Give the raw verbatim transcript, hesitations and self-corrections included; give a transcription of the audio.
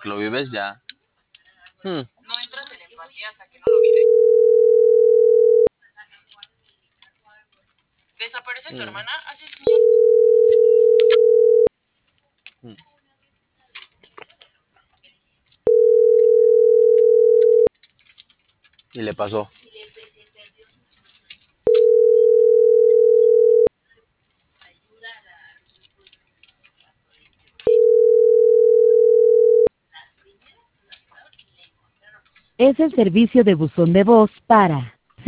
que lo vives ya. Hmm. No entras en empatía hasta que no lo vives. Desaparece tu Hmm. hermana, haces mierda. Hmm. Y le pasó. Es el servicio de buzón de voz para